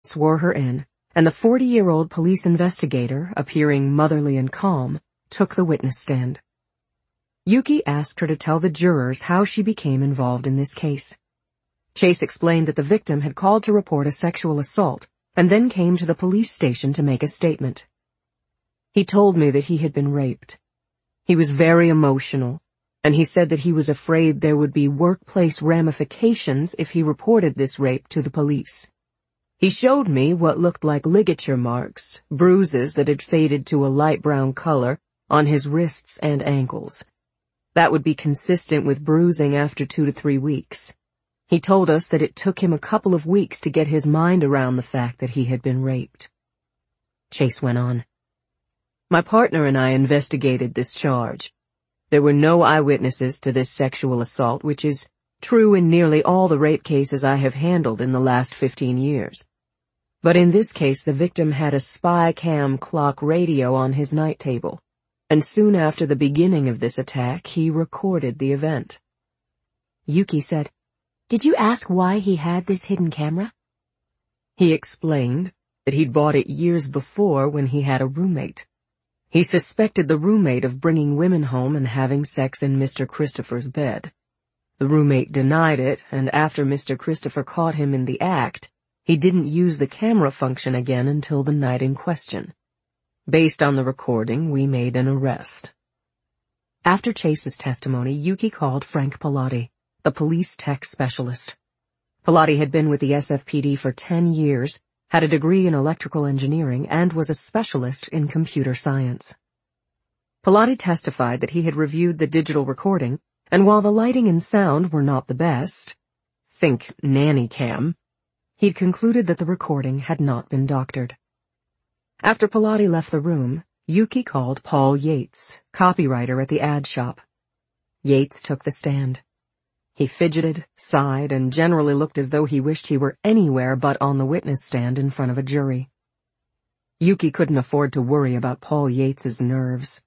swore her in, and the 40-year-old police investigator, appearing motherly and calm, took the witness stand. Yuki asked her to tell the jurors how she became involved in this case. Chase explained that the victim had called to report a sexual assault and then came to the police station to make a statement. He told me that he had been raped. He was very emotional, and he said that he was afraid there would be workplace ramifications if he reported this rape to the police. He showed me what looked like ligature marks, bruises that had faded to a light brown color, on his wrists and ankles. That would be consistent with bruising after 2 to 3 weeks. He told us that it took him a couple of weeks to get his mind around the fact that he had been raped. Chase went on. My partner and I investigated this charge. There were no eyewitnesses to this sexual assault, which is true in nearly all the rape cases I have handled in the last 15 years. But in this case, the victim had a spy cam clock radio on his night table, and soon after the beginning of this attack, he recorded the event. Yuki said, "Did you ask why he had this hidden camera?" He explained that he'd bought it years before when he had a roommate. He suspected the roommate of bringing women home and having sex in Mr. Christopher's bed. The roommate denied it, and after Mr. Christopher caught him in the act, he didn't use the camera function again until the night in question. Based on the recording, we made an arrest. After Chase's testimony, Yuki called Frank Pilati, the police tech specialist. Pilati had been with the SFPD for 10 years, had a degree in electrical engineering, and was a specialist in computer science. Pilati testified that he had reviewed the digital recording, and while the lighting and sound were not the best, think nanny cam, he'd concluded that the recording had not been doctored. After Pilati left the room, Yuki called Paul Yates, copywriter at the ad shop. Yates took the stand. He fidgeted, sighed, and generally looked as though he wished he were anywhere but on the witness stand in front of a jury. Yuki couldn't afford to worry about Paul Yates's nerves.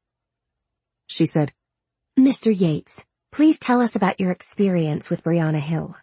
She said, "Mr. Yates, please tell us about your experience with Brianna Hill."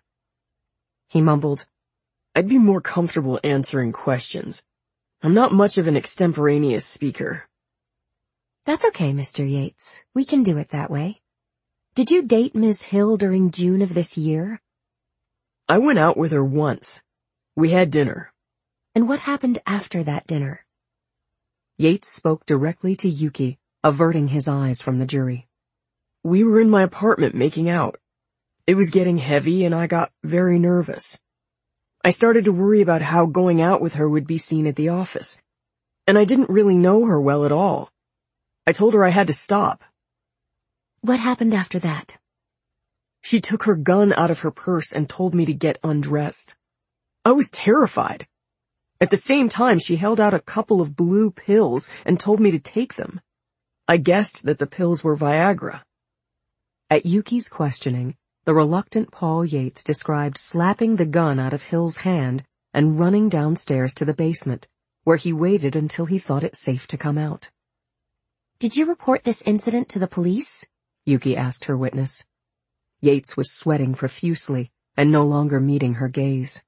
He mumbled, "I'd be more comfortable answering questions. I'm not much of an extemporaneous speaker." "That's okay, Mr. Yates. We can do it that way. Did you date Ms. Hill during June of this year?" "I went out with her once. We had dinner." "And what happened after that dinner?" Yates spoke directly to Yuki, averting his eyes from the jury. "We were in my apartment making out. It was getting heavy and I got very nervous. I started to worry about how going out with her would be seen at the office, and I didn't really know her well at all. I told her I had to stop." "What happened after that?" "She took her gun out of her purse and told me to get undressed. I was terrified. At the same time, she held out a couple of blue pills and told me to take them. I guessed that the pills were Viagra." At Yuki's questioning, the reluctant Paul Yates described slapping the gun out of Hill's hand and running downstairs to the basement, where he waited until he thought it safe to come out. "Did you report this incident to the police?" Yuki asked her witness. Yates was sweating profusely and no longer meeting her gaze.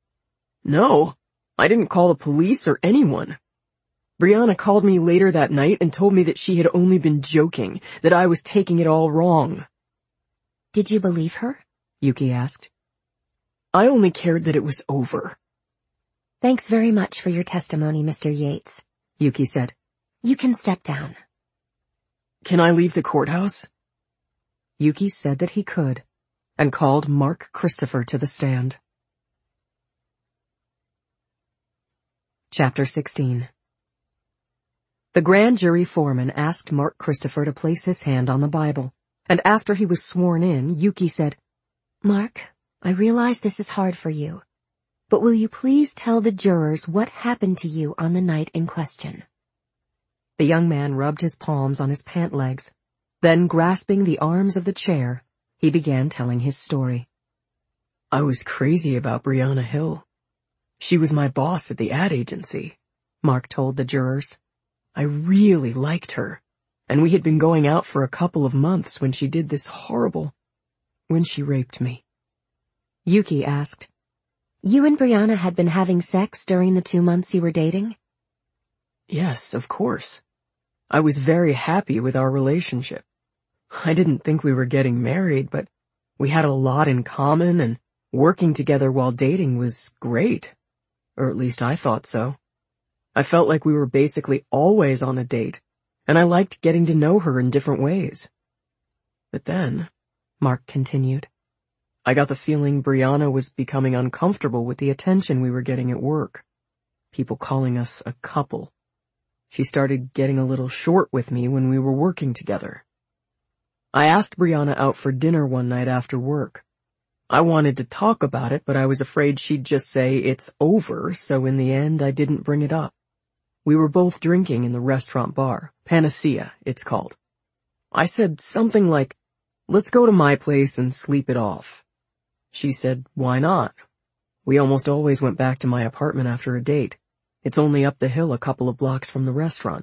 "No, I didn't call the police or anyone. Brianna called me later that night and told me that she had only been joking, that I was taking it all wrong." "Did you believe her?" Yuki asked. "I only cared that it was over." "Thanks very much for your testimony, Mr. Yates," Yuki said. "You can step down." "Can I leave the courthouse?" Yuki said that he could, and called Mark Christopher to the stand. Chapter 16. The grand jury foreman asked Mark Christopher to place his hand on the Bible, and after he was sworn in, Yuki said, "Mark, I realize this is hard for you, but will you please tell the jurors what happened to you on the night in question?" The young man rubbed his palms on his pant legs. Then, grasping the arms of the chair, he began telling his story. "I was crazy about Brianna Hill. She was my boss at the ad agency," Mark told the jurors. "I really liked her, and we had been going out for a couple of months when she did this when she raped me." Yuki asked, You and Brianna had been having sex during the 2 months you were dating? Yes, of course. I was very happy with our relationship. I didn't think we were getting married, but we had a lot in common, and working together while dating was great. Or at least I thought so. I felt like we were basically always on a date, and I liked getting to know her in different ways. But then, Mark continued, I got the feeling Brianna was becoming uncomfortable with the attention we were getting at work. People calling us a couple. She started getting a little short with me when we were working together. I asked Brianna out for dinner one night after work. I wanted to talk about it, but I was afraid she'd just say it's over, so in the end I didn't bring it up. We were both drinking in the restaurant bar, Panacea, it's called. I said something like, let's go to my place and sleep it off. She said, why not? We almost always went back to my apartment after a date. It's only up the hill a couple of blocks from the restaurant.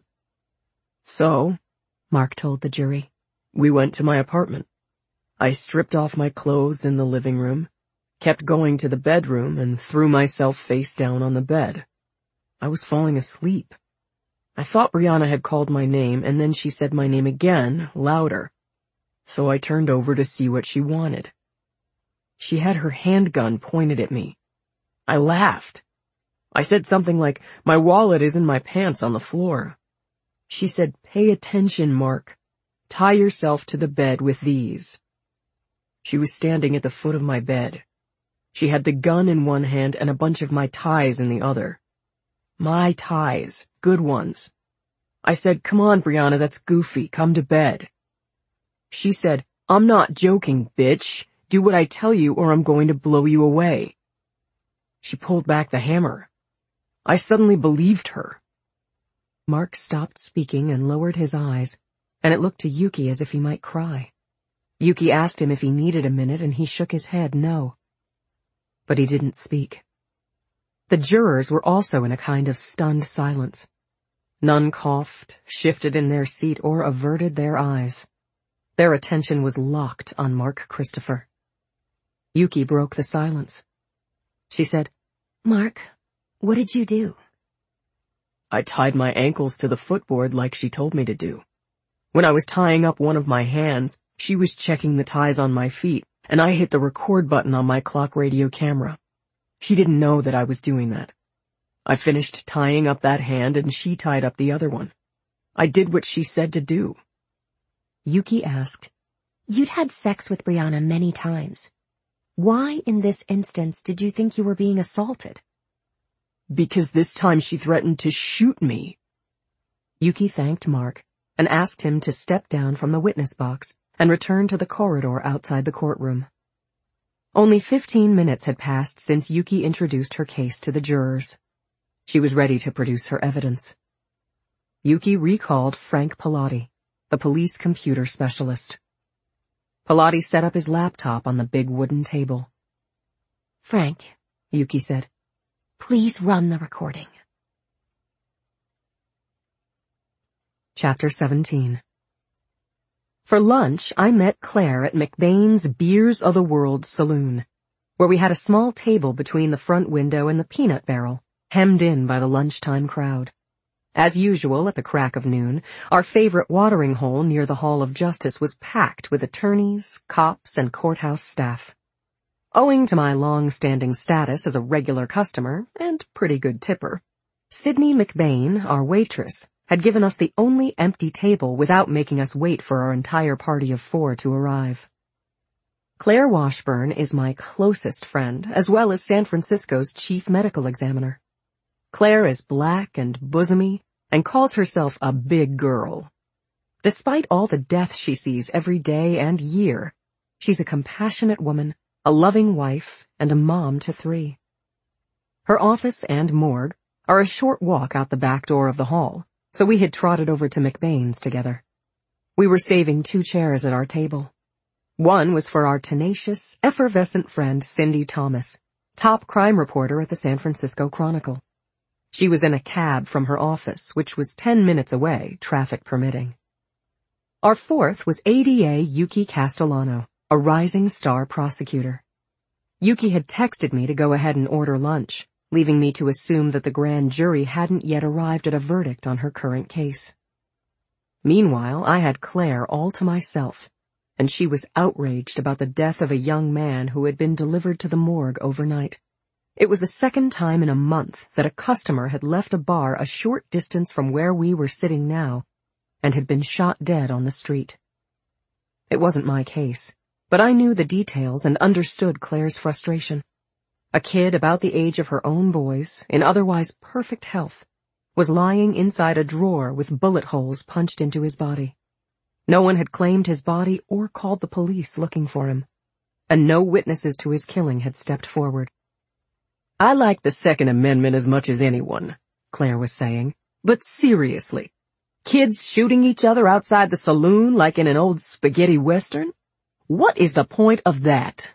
So, Mark told the jury, we went to my apartment. I stripped off my clothes in the living room, kept going to the bedroom, and threw myself face down on the bed. I was falling asleep. I thought Brianna had called my name, and then she said my name again, louder. So I turned over to see what she wanted. She had her handgun pointed at me. I laughed. I said something like, my wallet is in my pants on the floor. She said, pay attention, Mark. Tie yourself to the bed with these. She was standing at the foot of my bed. She had the gun in one hand and a bunch of my ties in the other. My ties, good ones. I said, come on, Brianna, that's goofy, come to bed. She said, I'm not joking, bitch. Do what I tell you or I'm going to blow you away. She pulled back the hammer. I suddenly believed her. Mark stopped speaking and lowered his eyes, and it looked to Yuki as if he might cry. Yuki asked him if he needed a minute, and he shook his head no. But he didn't speak. The jurors were also in a kind of stunned silence. None coughed, shifted in their seat, or averted their eyes. Their attention was locked on Mark Christopher. Yuki broke the silence. She said, Mark, what did you do? I tied my ankles to the footboard like she told me to do. When I was tying up one of my hands, she was checking the ties on my feet, and I hit the record button on my clock radio camera. She didn't know that I was doing that. I finished tying up that hand and she tied up the other one. I did what she said to do. Yuki asked, you'd had sex with Brianna many times. Why in this instance did you think you were being assaulted? Because this time she threatened to shoot me. Yuki thanked Mark and asked him to step down from the witness box and return to the corridor outside the courtroom. Only 15 minutes had passed since Yuki introduced her case to the jurors. She was ready to produce her evidence. Yuki recalled Frank Pilati, the police computer specialist. Pilati set up his laptop on the big wooden table. Frank, Yuki said, please run the recording. Chapter 17. For lunch, I met Claire at McBain's Beers of the World saloon, where we had a small table between the front window and the peanut barrel, hemmed in by the lunchtime crowd. As usual, at the crack of noon, our favorite watering hole near the Hall of Justice was packed with attorneys, cops, and courthouse staff. Owing to my long-standing status as a regular customer and pretty good tipper, Sydney McBain, our waitress, had given us the only empty table without making us wait for our entire party of 4 to arrive. Claire Washburn is my closest friend, as well as San Francisco's chief medical examiner. Claire is black and bosomy and calls herself a big girl. Despite all the death she sees every day and year, she's a compassionate woman, a loving wife, and a mom to 3. Her office and morgue are a short walk out the back door of the hall, so we had trotted over to McBain's together. We were saving 2 chairs at our table. One was for our tenacious, effervescent friend Cindy Thomas, top crime reporter at the San Francisco Chronicle. She was in a cab from her office, which was 10 minutes away, traffic permitting. Our fourth was ADA Yuki Castellano, a rising star prosecutor. Yuki had texted me to go ahead and order lunch, leaving me to assume that the grand jury hadn't yet arrived at a verdict on her current case. Meanwhile, I had Claire all to myself, and she was outraged about the death of a young man who had been delivered to the morgue overnight. It was the second time in a month that a customer had left a bar a short distance from where we were sitting now and had been shot dead on the street. It wasn't my case, but I knew the details and understood Claire's frustration. A kid about the age of her own boys, in otherwise perfect health, was lying inside a drawer with bullet holes punched into his body. No one had claimed his body or called the police looking for him, and no witnesses to his killing had stepped forward. "I like the Second Amendment as much as anyone," Claire was saying, "but seriously, kids shooting each other outside the saloon like in an old spaghetti western? What is the point of that?"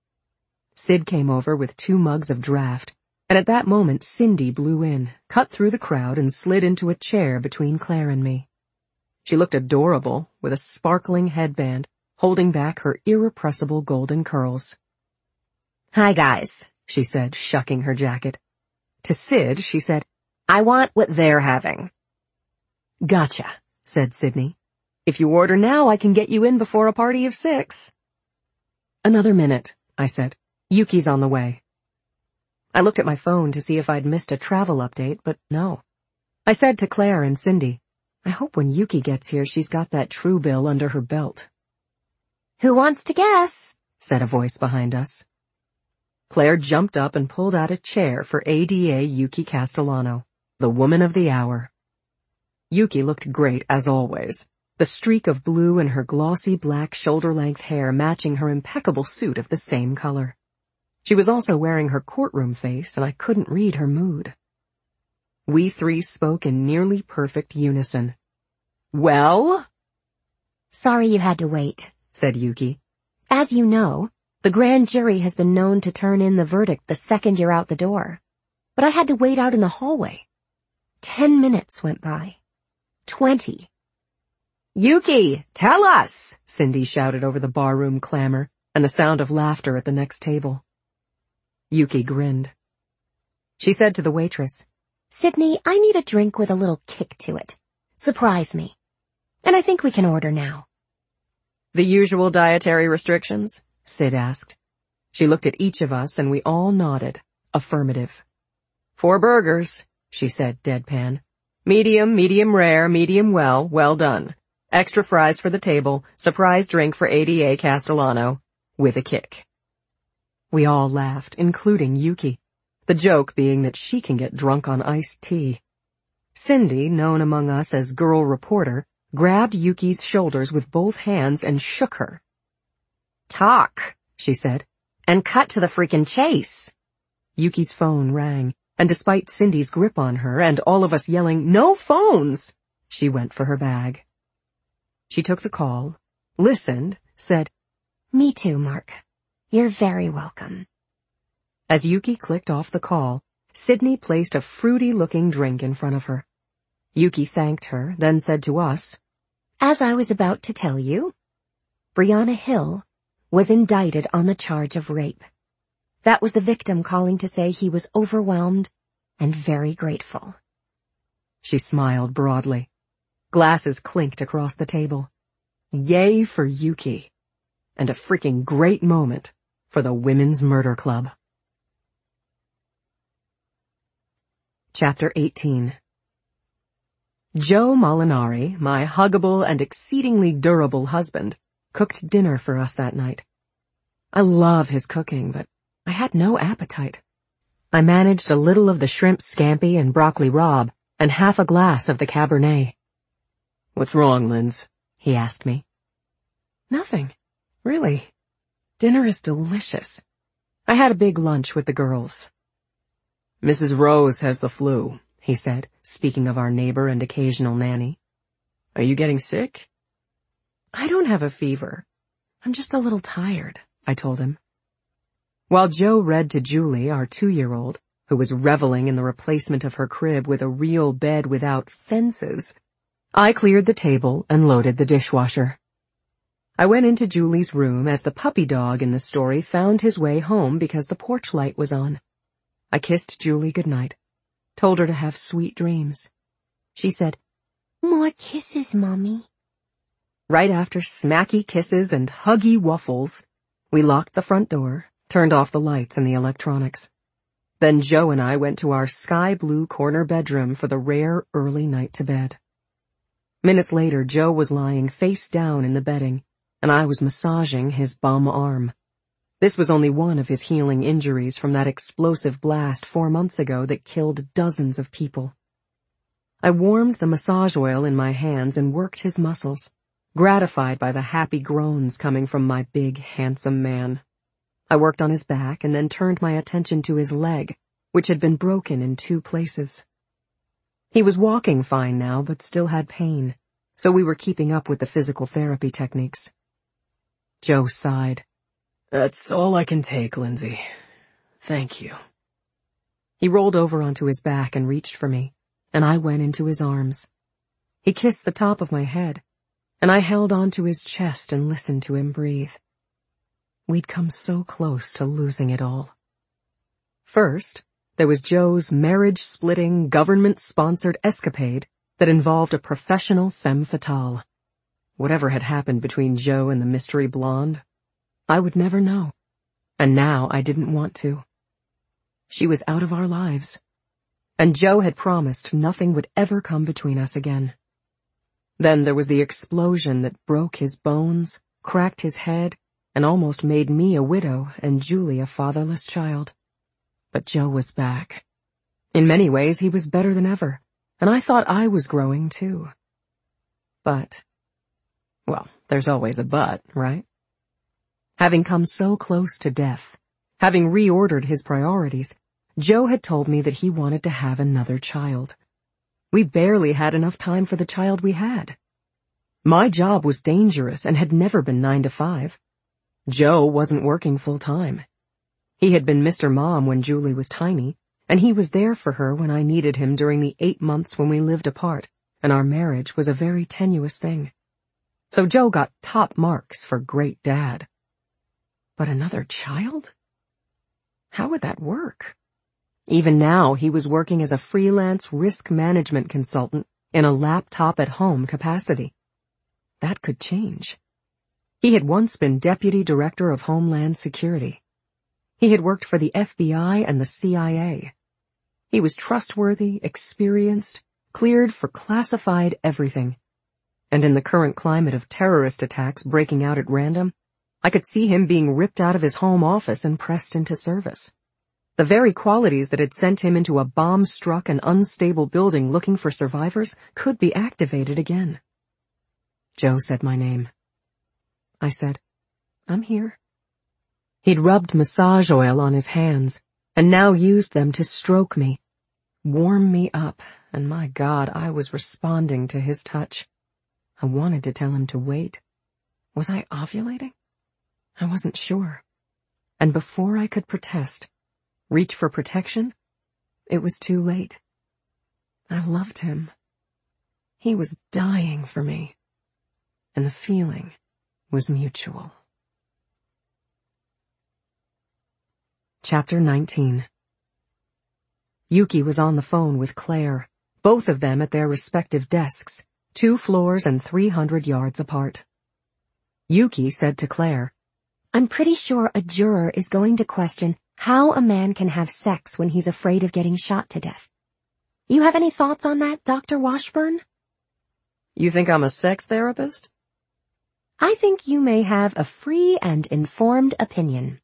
Sid came over with 2 mugs of draft, and at that moment Cindy blew in, cut through the crowd, and slid into a chair between Claire and me. She looked adorable, with a sparkling headband, holding back her irrepressible golden curls. "Hi, guys," she said, shucking her jacket. To Sid, she said, "I want what they're having." "Gotcha," said Sydney. "If you order now, I can get you in before a party of 6. "Another minute," I said. "Yuki's on the way." I looked at my phone to see if I'd missed a travel update, but no. I said to Claire and Cindy, "I hope when Yuki gets here she's got that true bill under her belt." "Who wants to guess?" said a voice behind us. Claire jumped up and pulled out a chair for ADA Yuki Castellano, the woman of the hour. Yuki looked great as always, the streak of blue in her glossy black shoulder-length hair matching her impeccable suit of the same color. She was also wearing her courtroom face, and I couldn't read her mood. We 3 spoke in nearly perfect unison. "Well?" "Sorry you had to wait," said Yuki. "As you know, the grand jury has been known to turn in the verdict the second you're out the door. But I had to wait out in the hallway. 10 minutes went by. 20. "Yuki, tell us!" Cindy shouted over the barroom clamor and the sound of laughter at the next table. Yuki grinned. She said to the waitress, "Sydney, I need a drink with a little kick to it. Surprise me. And I think we can order now." "The usual dietary restrictions?" Sid asked. She looked at each of us and we all nodded. Affirmative. "4 burgers," she said deadpan. "Medium, medium rare, medium well done. Extra fries for the table, surprise drink for ADA Castellano, with a kick." We all laughed, including Yuki, the joke being that she can get drunk on iced tea. Cindy, known among us as Girl Reporter, grabbed Yuki's shoulders with both hands and shook her. "Talk," she said, "and cut to the freaking chase." Yuki's phone rang, and despite Cindy's grip on her and all of us yelling, "No phones!" she went for her bag. She took the call, listened, said, "Me too, Mark. You're very welcome." As Yuki clicked off the call, Sydney placed a fruity-looking drink in front of her. Yuki thanked her, then said to us, "As I was about to tell you, Brianna Hill was indicted on the charge of rape. That was the victim calling to say he was overwhelmed and very grateful." She smiled broadly. Glasses clinked across the table. Yay for Yuki. And a freaking great moment for the Women's Murder Club. Chapter 18. Joe Molinari, my huggable and exceedingly durable husband, cooked dinner for us that night. I love his cooking, but I had no appetite. I managed a little of the shrimp scampi and broccoli rabe, and half a glass of the Cabernet. "What's wrong, Linz?" he asked me. "Nothing. Really. Dinner is delicious. I had a big lunch with the girls." "Mrs. Rose has the flu," he said, speaking of our neighbor and occasional nanny. "Are you getting sick?" "I don't have a fever. I'm just a little tired," I told him. While Joe read to Julie, our 2-year-old, who was reveling in the replacement of her crib with a real bed without fences, I cleared the table and loaded the dishwasher. I went into Julie's room as the puppy dog in the story found his way home because the porch light was on. I kissed Julie goodnight, told her to have sweet dreams. She said, "More kisses, Mommy." Right after smacky kisses and huggy waffles, we locked the front door, turned off the lights and the electronics. Then Joe and I went to our sky blue corner bedroom for the rare early night to bed. Minutes later, Joe was lying face down in the bedding, and I was massaging his bum arm. This was only one of his healing injuries from that explosive blast 4 months ago that killed dozens of people. I warmed the massage oil in my hands and worked his muscles, gratified by the happy groans coming from my big, handsome man. I worked on his back and then turned my attention to his leg, which had been broken in 2 places. He was walking fine now, but still had pain, so we were keeping up with the physical therapy techniques. Joe sighed. "That's all I can take, Lindsay. Thank you." He rolled over onto his back and reached for me, and I went into his arms. He kissed the top of my head, and I held onto his chest and listened to him breathe. We'd come so close to losing it all. First, there was Joe's marriage-splitting, government-sponsored escapade that involved a professional femme fatale. Whatever had happened between Joe and the mystery blonde, I would never know. And now I didn't want to. She was out of our lives. And Joe had promised nothing would ever come between us again. Then there was the explosion that broke his bones, cracked his head, and almost made me a widow and Julie a fatherless child. But Joe was back. In many ways, he was better than ever, and I thought I was growing too. But, well, there's always a but, right? Having come so close to death, having reordered his priorities, Joe had told me that he wanted to have another child. We barely had enough time for the child we had. My job was dangerous and had never been 9 to 5. Joe wasn't working full-time. He had been Mr. Mom when Julie was tiny, and he was there for her when I needed him during the 8 months when we lived apart, and our marriage was a very tenuous thing. So Joe got top marks for great dad. But another child? How would that work? Even now, he was working as a freelance risk management consultant in a laptop-at-home capacity. That could change. He had once been Deputy Director of Homeland Security. He had worked for the FBI and the CIA. He was trustworthy, experienced, cleared for classified everything. And in the current climate of terrorist attacks breaking out at random, I could see him being ripped out of his home office and pressed into service. The very qualities that had sent him into a bomb-struck and unstable building looking for survivors could be activated again. Joe said my name. I said, "I'm here." He'd rubbed massage oil on his hands, and now used them to stroke me, warm me up, and my God, I was responding to his touch. I wanted to tell him to wait. Was I ovulating? I wasn't sure. And before I could protest, reach for protection, it was too late. I loved him. He was dying for me, and the feeling was mutual. Chapter 19. Yuki was on the phone with Claire, both of them at their respective desks, 2 floors and 300 yards apart. Yuki said to Claire, "I'm pretty sure a juror is going to question how a man can have sex when he's afraid of getting shot to death. You have any thoughts on that, Dr. Washburn?" "You think I'm a sex therapist?" "I think you may have a free and informed opinion."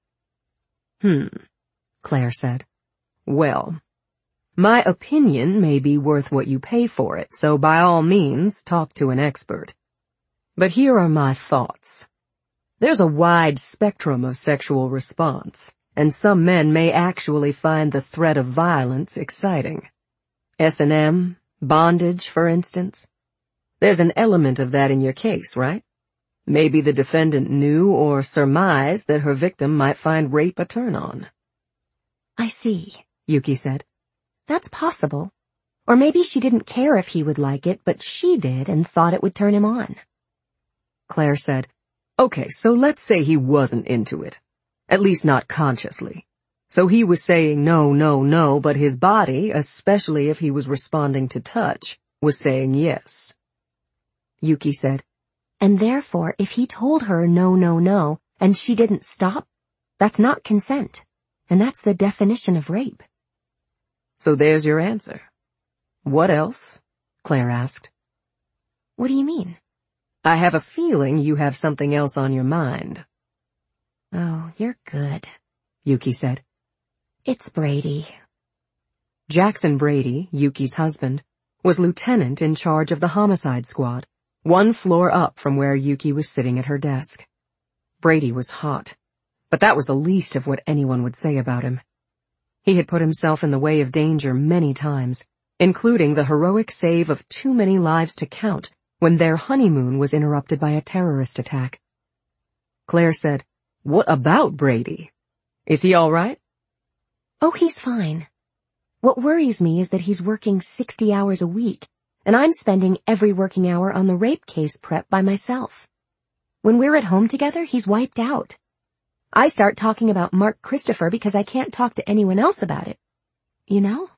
Claire said. "Well, my opinion may be worth what you pay for it, so by all means talk to an expert. But here are my thoughts. There's a wide spectrum of sexual response, and some men may actually find the threat of violence exciting. S&M, bondage, for instance. There's an element of that in your case, right? Maybe the defendant knew or surmised that her victim might find rape a turn-on." "I see," Yuki said. "That's possible. Or maybe she didn't care if he would like it, but she did and thought it would turn him on." Claire said, Okay, so let's say he wasn't into it. At least not consciously. So he was saying no, no, no, but his body, especially if he was responding to touch, was saying yes. Yuki said, and therefore if he told her no, no, no, and she didn't stop, that's not consent. And that's the definition of rape. So there's your answer. What else? Claire asked. What do you mean? I have a feeling you have something else on your mind. Oh, you're good, Yuki said. It's Brady. Jackson Brady, Yuki's husband, was lieutenant in charge of the homicide squad, one floor up from where Yuki was sitting at her desk. Brady was hot, but that was the least of what anyone would say about him. He had put himself in the way of danger many times, including the heroic save of too many lives to count when their honeymoon was interrupted by a terrorist attack. Claire said, "What about Brady? Is he all right?" Oh, he's fine. What worries me is that he's working 60 hours a week, and I'm spending every working hour on the rape case prep by myself. When we're at home together, he's wiped out. I start talking about Mark Christopher because I can't talk to anyone else about it. You know?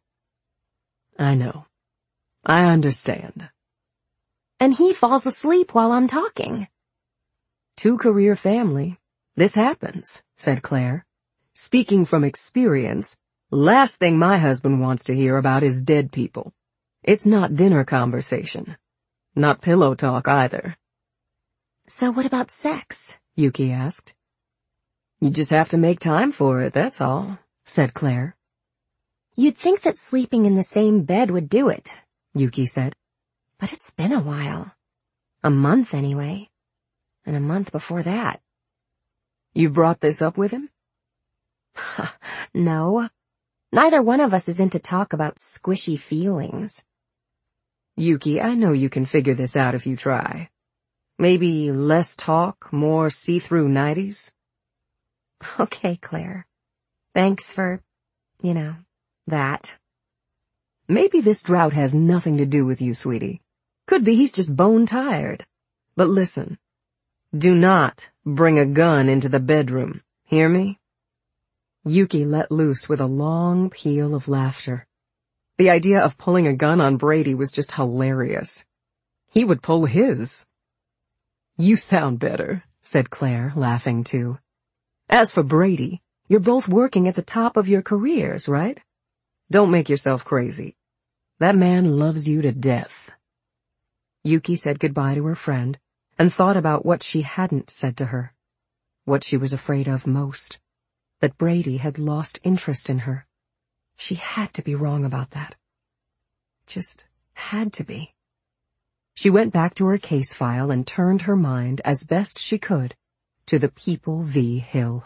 I know. I understand. And he falls asleep while I'm talking. Two-career family. This happens, said Claire. Speaking from experience, last thing my husband wants to hear about is dead people. It's not dinner conversation. Not pillow talk either. So what about sex? Yuki asked. You just have to make time for it, that's all, said Claire. You'd think that sleeping in the same bed would do it, Yuki said. But it's been a while. A month anyway. And a month before that. You've brought this up with him? No. Neither one of us is into talk about squishy feelings. Yuki, I know you can figure this out if you try. Maybe less talk, more see-through nighties? Okay, Claire. Thanks for, that. Maybe this drought has nothing to do with you, sweetie. Could be he's just bone tired. But listen, do not bring a gun into the bedroom. Hear me? Yuki let loose with a long peal of laughter. The idea of pulling a gun on Brady was just hilarious. He would pull his. You sound better, said Claire, laughing too. As for Brady, you're both working at the top of your careers, right? Don't make yourself crazy. That man loves you to death. Yuki said goodbye to her friend and thought about what she hadn't said to her. What she was afraid of most. That Brady had lost interest in her. She had to be wrong about that. Just had to be. She went back to her case file and turned her mind as best she could to the People v. Hill.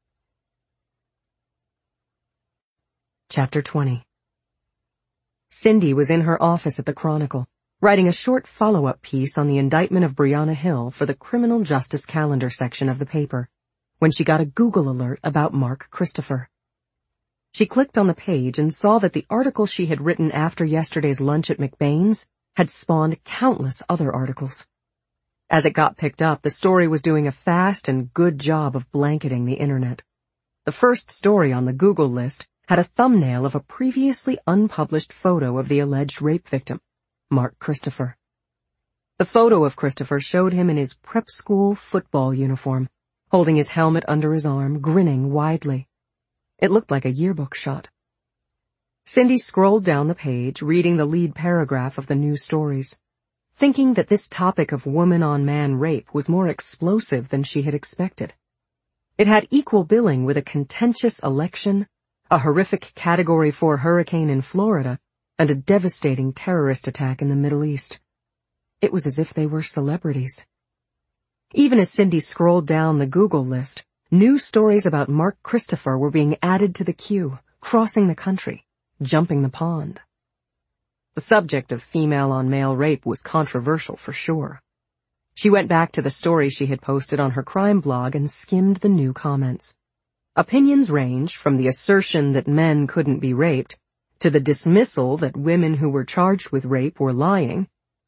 Chapter 20. Cindy was in her office at the Chronicle, writing a short follow-up piece on the indictment of Brianna Hill for the Criminal Justice Calendar section of the paper, when she got a Google alert about Mark Christopher. She clicked on the page and saw that the article she had written after yesterday's lunch at McBain's had spawned countless other articles. As it got picked up, the story was doing a fast and good job of blanketing the internet. The first story on the Google list had a thumbnail of a previously unpublished photo of the alleged rape victim, Mark Christopher. The photo of Christopher showed him in his prep school football uniform, holding his helmet under his arm, grinning widely. It looked like a yearbook shot. Cindy scrolled down the page, reading the lead paragraph of the news stories, thinking that this topic of woman-on-man rape was more explosive than she had expected. It had equal billing with a contentious election, a horrific Category 4 hurricane in Florida, and a devastating terrorist attack in the Middle East. It was as if they were celebrities. Even as Cindy scrolled down the Google list, new stories about Mark Christopher were being added to the queue, crossing the country, jumping the pond. The subject of female-on-male rape was controversial for sure. She went back to the story she had posted on her crime blog and skimmed the new comments. Opinions ranged from the assertion that men couldn't be raped, to the dismissal that women who were charged with rape were lying,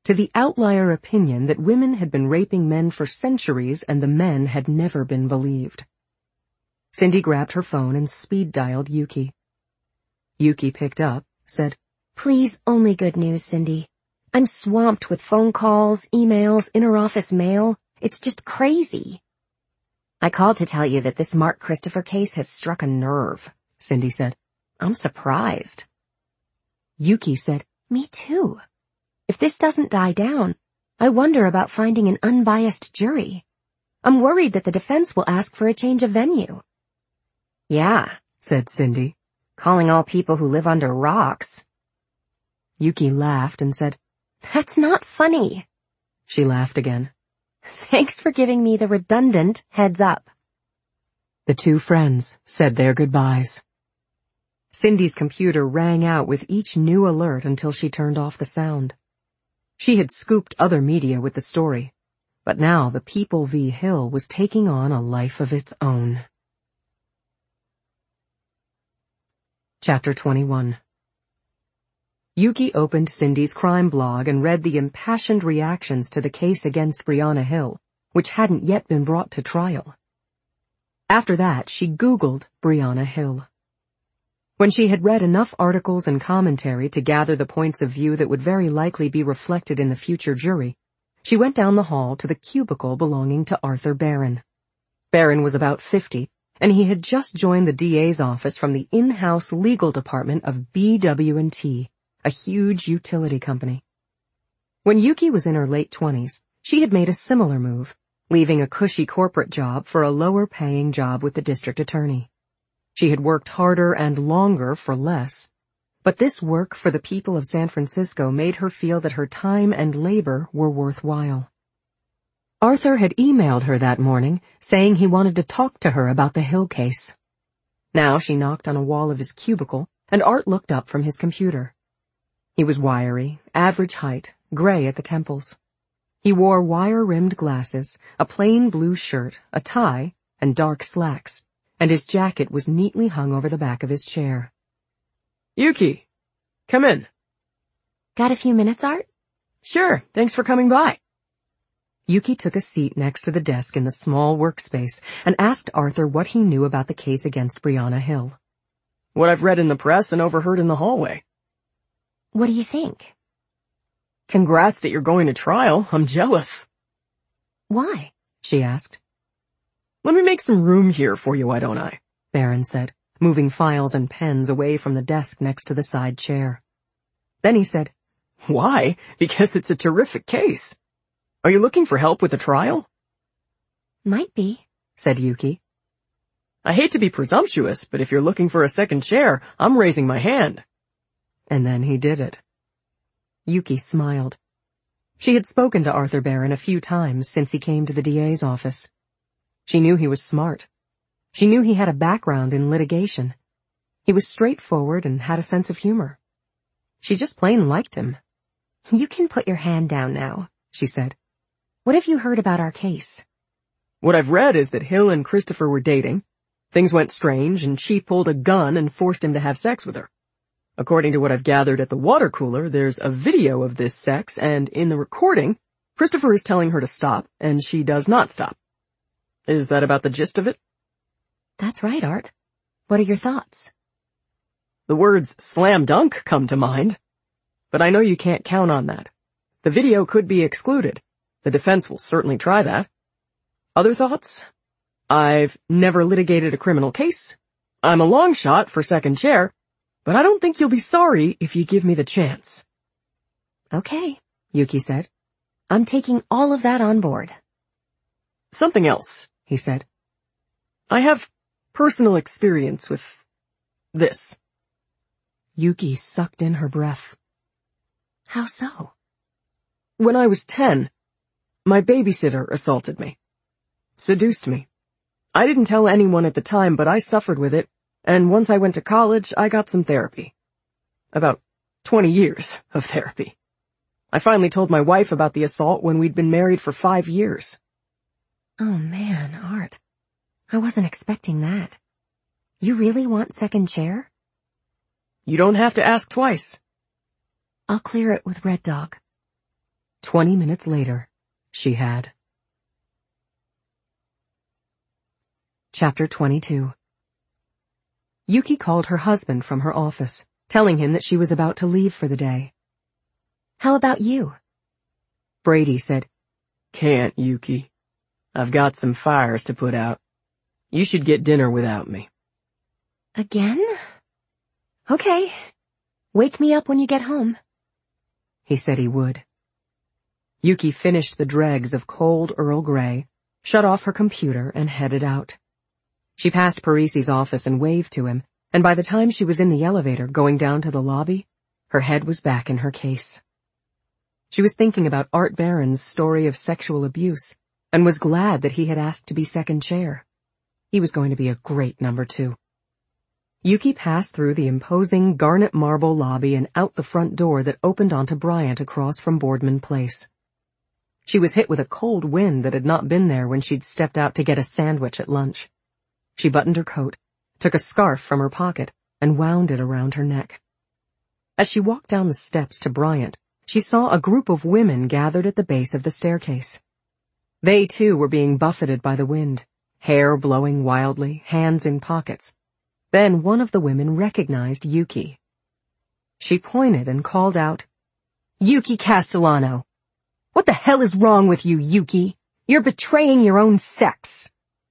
to the outlier opinion that women had been raping men for centuries and the men had never been believed. Cindy grabbed her phone and speed-dialed Yuki. Yuki picked up, said, "Please, only good news, Cindy. I'm swamped with phone calls, emails, inter-office mail. It's just crazy." "I called to tell you that this Mark Christopher case has struck a nerve," Cindy said. "I'm surprised." Yuki said, "Me too. If this doesn't die down, I wonder about finding an unbiased jury. I'm worried that the defense will ask for a change of venue." "Yeah," said Cindy. "Calling all people who live under rocks." Yuki laughed and said, "That's not funny." She laughed again. "Thanks for giving me the redundant heads up." The two friends said their goodbyes. Cindy's computer rang out with each new alert until she turned off the sound. She had scooped other media with the story, but now the People v. Hill was taking on a life of its own. Chapter 21. Yuki opened Cindy's crime blog and read the impassioned reactions to the case against Brianna Hill, which hadn't yet been brought to trial. After that, she Googled Brianna Hill. When she had read enough articles and commentary to gather the points of view that would very likely be reflected in the future jury, she went down the hall to the cubicle belonging to Arthur Barron. Barron was about 50, and he had just joined the DA's office from the in-house legal department of BW&T, a huge utility company. When Yuki was in her late 20s, she had made a similar move, leaving a cushy corporate job for a lower-paying job with the district attorney. She had worked harder and longer for less, but this work for the people of San Francisco made her feel that her time and labor were worthwhile. Arthur had emailed her that morning, saying he wanted to talk to her about the Hill case. Now she knocked on a wall of his cubicle, and Art looked up from his computer. He was wiry, average height, gray at the temples. He wore wire-rimmed glasses, a plain blue shirt, a tie, and dark slacks, and his jacket was neatly hung over the back of his chair. "Yuki, come in." "Got a few minutes, Art?" "Sure, thanks for coming by." Yuki took a seat next to the desk in the small workspace and asked Arthur what he knew about the case against Brianna Hill. "What I've read in the press and overheard in the hallway." "What do you think?" "Congrats that you're going to trial. I'm jealous." "Why?" she asked. "Let me make some room here for you, why don't I?" Barron said, moving files and pens away from the desk next to the side chair. Then he said, "Why? Because it's a terrific case. Are you looking for help with the trial?" "Might be," said Yuki. "I hate to be presumptuous, but if you're looking for a second chair, I'm raising my hand." And then he did it. Yuki smiled. She had spoken to Arthur Barron a few times since he came to the DA's office. She knew he was smart. She knew he had a background in litigation. He was straightforward and had a sense of humor. She just plain liked him. "You can put your hand down now," she said. "What have you heard about our case?" "What I've read is that Hill and Christopher were dating. Things went strange, and she pulled a gun and forced him to have sex with her. According to what I've gathered at the water cooler, there's a video of this sex, and in the recording, Christopher is telling her to stop, and she does not stop. Is that about the gist of it?" "That's right, Art. What are your thoughts?" "The words slam dunk come to mind. But I know you can't count on that. The video could be excluded. The defense will certainly try that. Other thoughts? I've never litigated a criminal case. I'm a long shot for second chair, but I don't think you'll be sorry if you give me the chance." "Okay," Yuki said. "I'm taking all of that on board." "Something else," he said. "I have personal experience with this." Yuki sucked in her breath. "How so?" "When I was 10, my babysitter assaulted me. Seduced me. I didn't tell anyone at the time, but I suffered with it, and once I went to college, I got some therapy. About 20 years of therapy. I finally told my wife about the assault when we'd been married for 5 years. "Oh man, Art. I wasn't expecting that. You really want second chair?" You don't have to ask twice." "I'll clear it with Red Dog." 20 minutes later, she had. Chapter 22. Yuki called her husband from her office, telling him that she was about to leave for the day. How about you? Brady said, "Can't, Yuki. I've got some fires to put out. You should get dinner without me." Again? Okay. Wake me up when you get home. He said he would. Yuki finished the dregs of cold Earl Grey, shut off her computer, and headed out. She passed Parisi's office and waved to him, and by the time she was in the elevator going down to the lobby, her head was back in her case. She was thinking about Art Barron's story of sexual abuse, and was glad that he had asked to be second chair. He was going to be a great number 2. Yuki passed through the imposing garnet marble lobby and out the front door that opened onto Bryant across from Boardman Place. She was hit with a cold wind that had not been there when she'd stepped out to get a sandwich at lunch. She buttoned her coat, took a scarf from her pocket, and wound it around her neck. As she walked down the steps to Bryant, she saw a group of women gathered at the base of the staircase. They, too, were being buffeted by the wind, hair blowing wildly, hands in pockets. Then one of the women recognized Yuki. She pointed and called out, "Yuki Castellano! What the hell is wrong with you, Yuki? You're betraying your own sex!"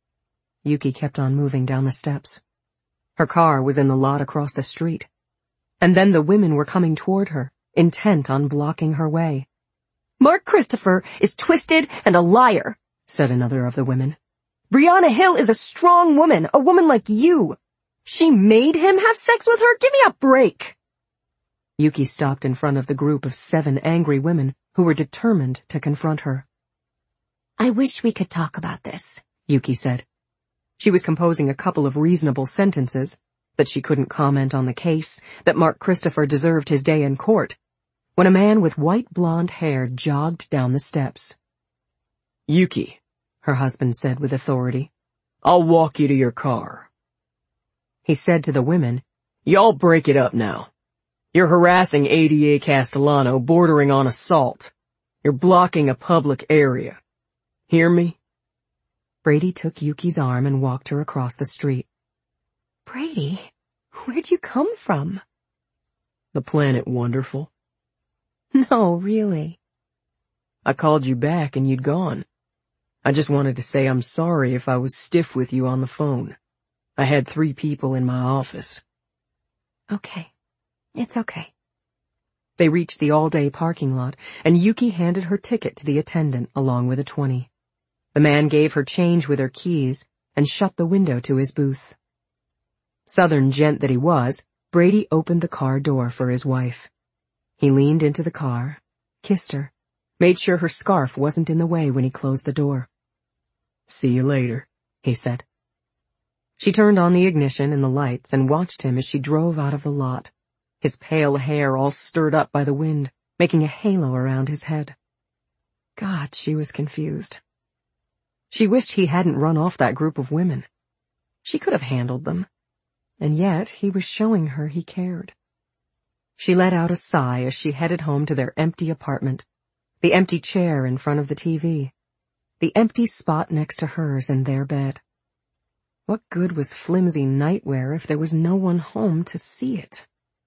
Yuki kept on moving down the steps. Her car was in the lot across the street. And then the women were coming toward her, intent on blocking her way. "Mark Christopher is twisted and a liar," said another of the women. "Brianna Hill is a strong woman, a woman like you. She made him have sex with her? Give me a break." Yuki stopped in front of the group of 7 angry women who were determined to confront her. I wish we could talk about this, Yuki said. She was composing a couple of reasonable sentences, that she couldn't comment on the case, that Mark Christopher deserved his day in court, when a man with white blonde hair jogged down the steps. "Yuki," her husband said with authority, "I'll walk you to your car." He said to the women, "Y'all break it up now. You're harassing ADA Castellano, bordering on assault. You're blocking a public area. Hear me?" Brady took Yuki's arm and walked her across the street. Brady, where'd you come from? The Planet Wonderful. No, really. I called you back and you'd gone. I just wanted to say I'm sorry if I was stiff with you on the phone. I had 3 people in my office. Okay. It's okay. They reached the all-day parking lot, and Yuki handed her ticket to the attendant along with a 20. The man gave her change with her keys and shut the window to his booth. Southern gent that he was, Brady opened the car door for his wife. He leaned into the car, kissed her, made sure her scarf wasn't in the way when he closed the door. "See you later," he said. She turned on the ignition and the lights and watched him as she drove out of the lot, his pale hair all stirred up by the wind, making a halo around his head. God, she was confused. She wished he hadn't run off that group of women. She could have handled them, and yet he was showing her he cared. She let out a sigh as she headed home to their empty apartment, the empty chair in front of the TV, the empty spot next to hers in their bed. What good was flimsy nightwear if there was no one home to see it?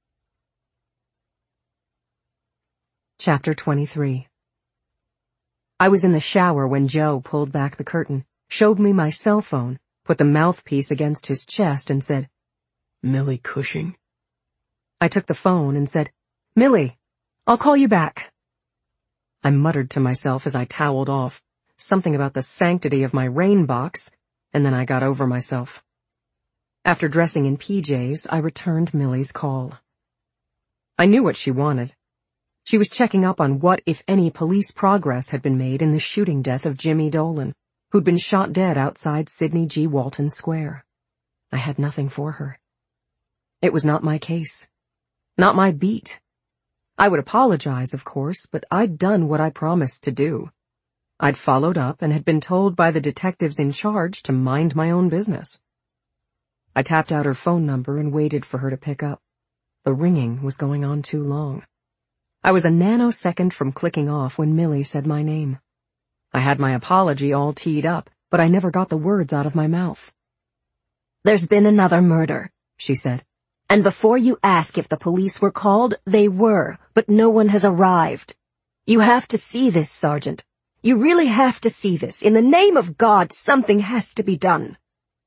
Chapter 23. I was in the shower when Joe pulled back the curtain, showed me my cell phone, put the mouthpiece against his chest and said, "Millie Cushing?" I took the phone and said, "Millie, I'll call you back." I muttered to myself as I toweled off, something about the sanctity of my rain box, and then I got over myself. After dressing in PJs, I returned Millie's call. I knew what she wanted. She was checking up on what, if any, police progress had been made in the shooting death of Jimmy Dolan, who'd been shot dead outside Sidney G. Walton Square. I had nothing for her. It was not my case. Not my beat. I would apologize, of course, but I'd done what I promised to do. I'd followed up and had been told by the detectives in charge to mind my own business. I tapped out her phone number and waited for her to pick up. The ringing was going on too long. I was a nanosecond from clicking off when Millie said my name. I had my apology all teed up, but I never got the words out of my mouth. "There's been another murder," she said. "And before you ask if the police were called, they were, but no one has arrived. You have to see this, Sergeant. You really have to see this. In the name of God, something has to be done."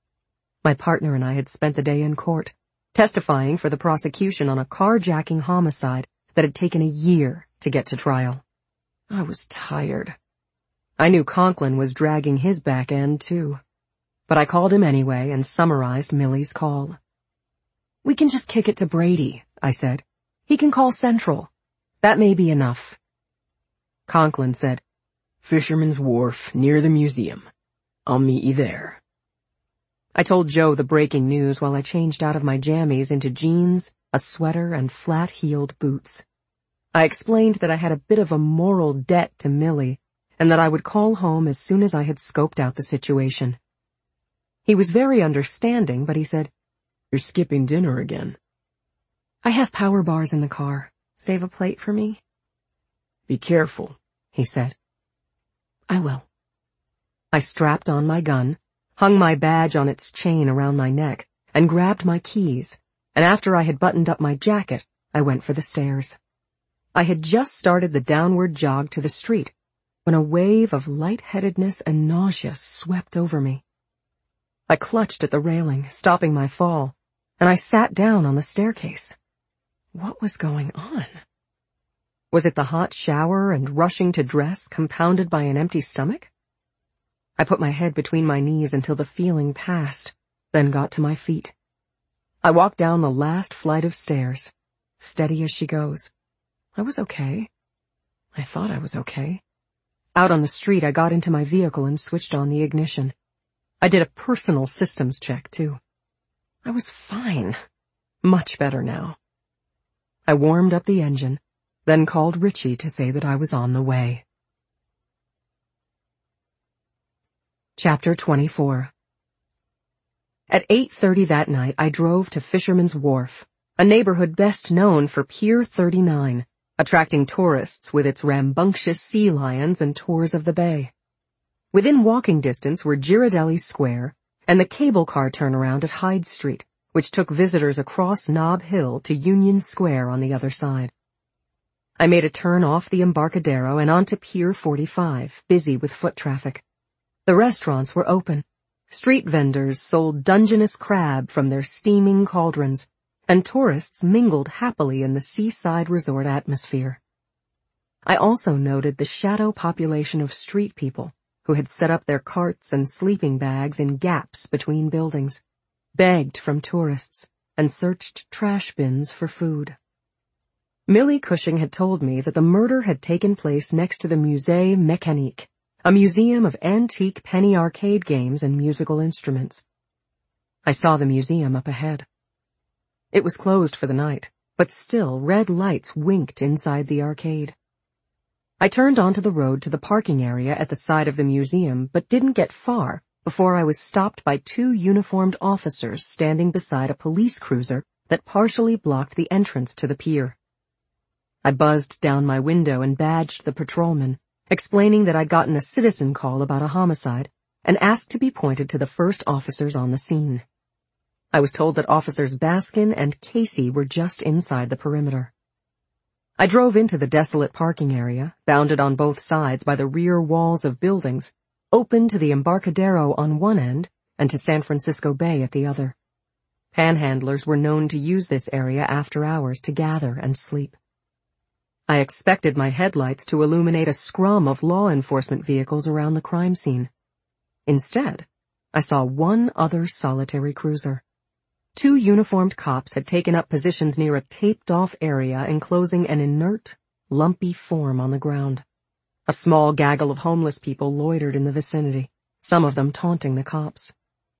My partner and I had spent the day in court, testifying for the prosecution on a carjacking homicide that had taken a year to get to trial. I was tired. I knew Conklin was dragging his back end, too. But I called him anyway and summarized Millie's call. "We can just kick it to Brady," I said. "He can call Central. That may be enough." Conklin said, "Fisherman's Wharf, near the museum. I'll meet you there." I told Joe the breaking news while I changed out of my jammies into jeans, a sweater, and flat-heeled boots. I explained that I had a bit of a moral debt to Millie, and that I would call home as soon as I had scoped out the situation. He was very understanding, but he said, "You're skipping dinner again." "I have power bars in the car. Save a plate for me?" "Be careful," he said. "I will." I strapped on my gun, hung my badge on its chain around my neck, and grabbed my keys, and after I had buttoned up my jacket, I went for the stairs. I had just started the downward jog to the street when a wave of lightheadedness and nausea swept over me. I clutched at the railing, stopping my fall, and I sat down on the staircase. What was going on? Was it the hot shower and rushing to dress compounded by an empty stomach? I put my head between my knees until the feeling passed, then got to my feet. I walked down the last flight of stairs, steady as she goes. I was okay. I thought I was okay. Out on the street, I got into my vehicle and switched on the ignition. I did a personal systems check, too. I was fine. Much better now. I warmed up the engine, then called Richie to say that I was on the way. Chapter 24. At 8:30 that night, I drove to Fisherman's Wharf, a neighborhood best known for Pier 39, attracting tourists with its rambunctious sea lions and tours of the bay. Within walking distance were Girardelli Square and the cable car turnaround at Hyde Street, which took visitors across Nob Hill to Union Square on the other side. I made a turn off the Embarcadero and onto Pier 45, busy with foot traffic. The restaurants were open. Street vendors sold Dungeness crab from their steaming cauldrons, and tourists mingled happily in the seaside resort atmosphere. I also noted the shadow population of street people who had set up their carts and sleeping bags in gaps between buildings, begged from tourists, and searched trash bins for food. Millie Cushing had told me that the murder had taken place next to the Musée Mécanique, a museum of antique penny arcade games and musical instruments. I saw the museum up ahead. It was closed for the night, but still red lights winked inside the arcade. I turned onto the road to the parking area at the side of the museum, but didn't get far before I was stopped by two uniformed officers standing beside a police cruiser that partially blocked the entrance to the pier. I buzzed down my window and badged the patrolman, explaining that I'd gotten a citizen call about a homicide and asked to be pointed to the first officers on the scene. I was told that Officers Baskin and Casey were just inside the perimeter. I drove into the desolate parking area, bounded on both sides by the rear walls of buildings, open to the Embarcadero on one end and to San Francisco Bay at the other. Panhandlers were known to use this area after hours to gather and sleep. I expected my headlights to illuminate a scrum of law enforcement vehicles around the crime scene. Instead, I saw one other solitary cruiser. Two uniformed cops had taken up positions near a taped-off area enclosing an inert, lumpy form on the ground. A small gaggle of homeless people loitered in the vicinity, some of them taunting the cops.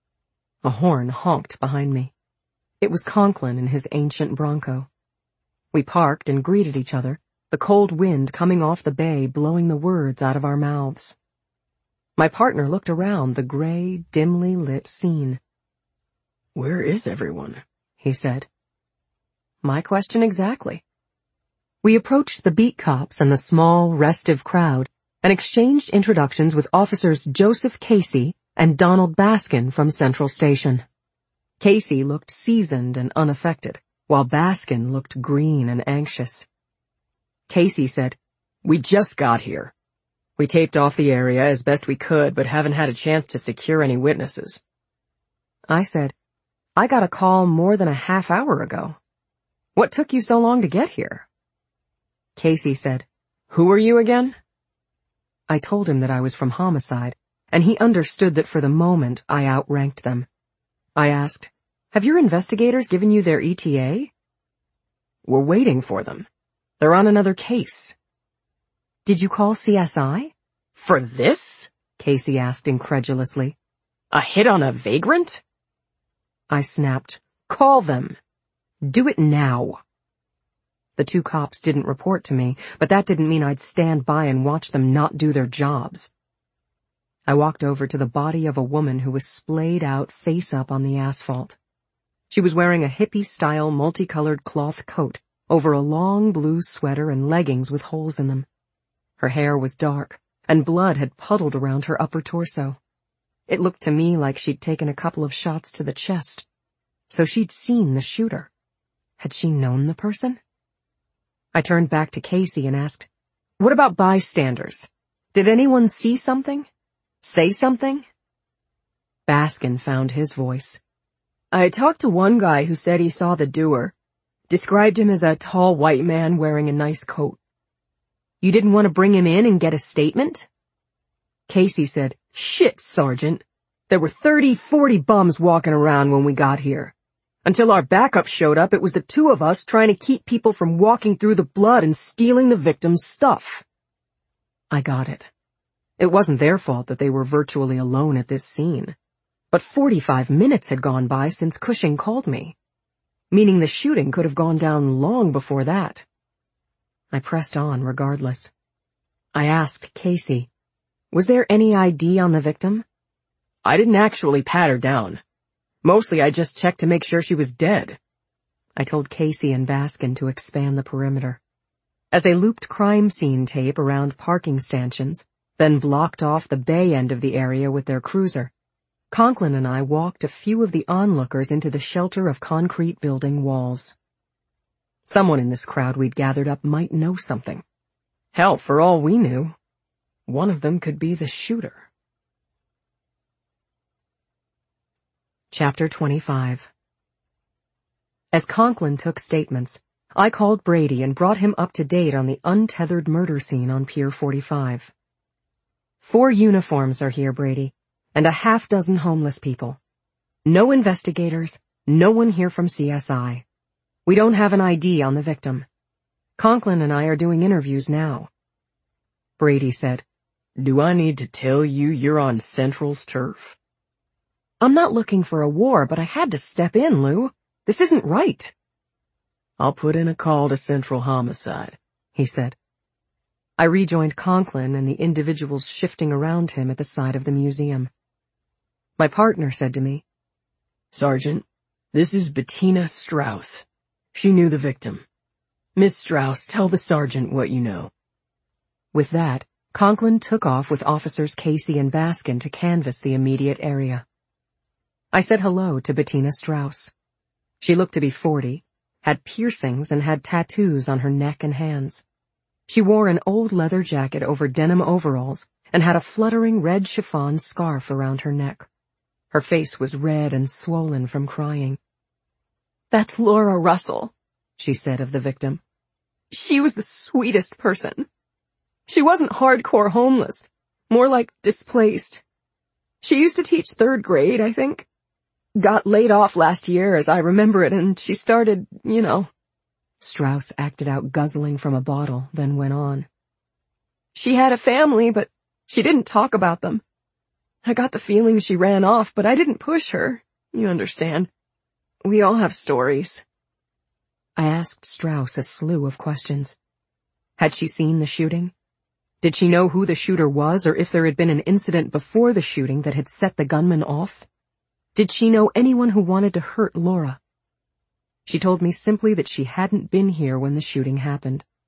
A horn honked behind me. It was Conklin in his ancient Bronco. We parked and greeted each other, the cold wind coming off the bay blowing the words out of our mouths. My partner looked around the gray, dimly lit scene. "Where is everyone?" he said. My question exactly. We approached the beat cops and the small, restive crowd and exchanged introductions with Officers Joseph Casey and Donald Baskin from Central Station. Casey looked seasoned and unaffected, while Baskin looked green and anxious. Casey said, "We just got here. We taped off the area as best we could, but haven't had a chance to secure any witnesses." I said, "I got a call more than a half hour ago. What took you so long to get here?" Casey said, "Who are you again?" I told him that I was from Homicide, and he understood that for the moment I outranked them. I asked, "Have your investigators given you their ETA?" "We're waiting for them. They're on another case." "Did you call CSI?" "For this?" Casey asked incredulously. "A hit on a vagrant?" I snapped, "Call them. Do it now." The two cops didn't report to me, but that didn't mean I'd stand by and watch them not do their jobs. I walked over to the body of a woman who was splayed out face up on the asphalt. She was wearing a hippie-style multicolored cloth coat over a long blue sweater and leggings with holes in them. Her hair was dark, and blood had puddled around her upper torso. It looked to me like she'd taken a couple of shots to the chest. So she'd seen the shooter. Had she known the person? I turned back to Casey and asked, "What about bystanders? Did anyone see something? Say something?" Baskin found his voice. "I talked to one guy who said he saw the doer. Described him as a tall white man wearing a nice coat." "You didn't want to bring him in and get a statement?" Casey said, "Shit, Sergeant. There were 30-40 bums walking around when we got here. Until our backup showed up, it was the two of us trying to keep people from walking through the blood and stealing the victim's stuff." I got it. It wasn't their fault that they were virtually alone at this scene. But 45 minutes had gone by since Cushing called me, meaning the shooting could have gone down long before that. I pressed on regardless. I asked Casey, "Was there any ID on the victim?" "I didn't actually pat her down. Mostly I just checked to make sure she was dead." I told Casey and Baskin to expand the perimeter. As they looped crime scene tape around parking stanchions, then blocked off the bay end of the area with their cruiser, Conklin and I walked a few of the onlookers into the shelter of concrete building walls. Someone in this crowd we'd gathered up might know something. Hell, for all we knew, one of them could be the shooter. Chapter 25. As Conklin took statements, I called Brady and brought him up to date on the untethered murder scene on Pier 45. 4 uniforms are here, Brady, and a half-dozen homeless people. No investigators, no one here from CSI. We don't have an ID on the victim. Conklin and I are doing interviews now. Brady said, "Do I need to tell you you're on Central's turf?" "I'm not looking for a war, but I had to step in, Lou. This isn't right." "I'll put in a call to Central Homicide," he said. I rejoined Conklin and the individuals shifting around him at the side of the museum. My partner said to me, "Sergeant, this is Bettina Strauss. She knew the victim. Miss Strauss, tell the sergeant what you know." With that, Conklin took off with Officers Casey and Baskin to canvass the immediate area. I said hello to Bettina Strauss. She looked to be 40, had piercings and had tattoos on her neck and hands. She wore an old leather jacket over denim overalls and had a fluttering red chiffon scarf around her neck. Her face was red and swollen from crying. "That's Laura Russell," she said of the victim. "She was the sweetest person. She wasn't hardcore homeless, more like displaced. She used to teach 3rd grade, I think. Got laid off last year, as I remember it, and she started, Strauss acted out guzzling from a bottle, then went on. "She had a family, but she didn't talk about them. I got the feeling she ran off, but I didn't push her. You understand. We all have stories." I asked Strauss a slew of questions. Had she seen the shooting? Did she know who the shooter was, or if there had been an incident before the shooting that had set the gunman off? Did she know anyone who wanted to hurt Laura? She told me simply that she hadn't been here when the shooting happened.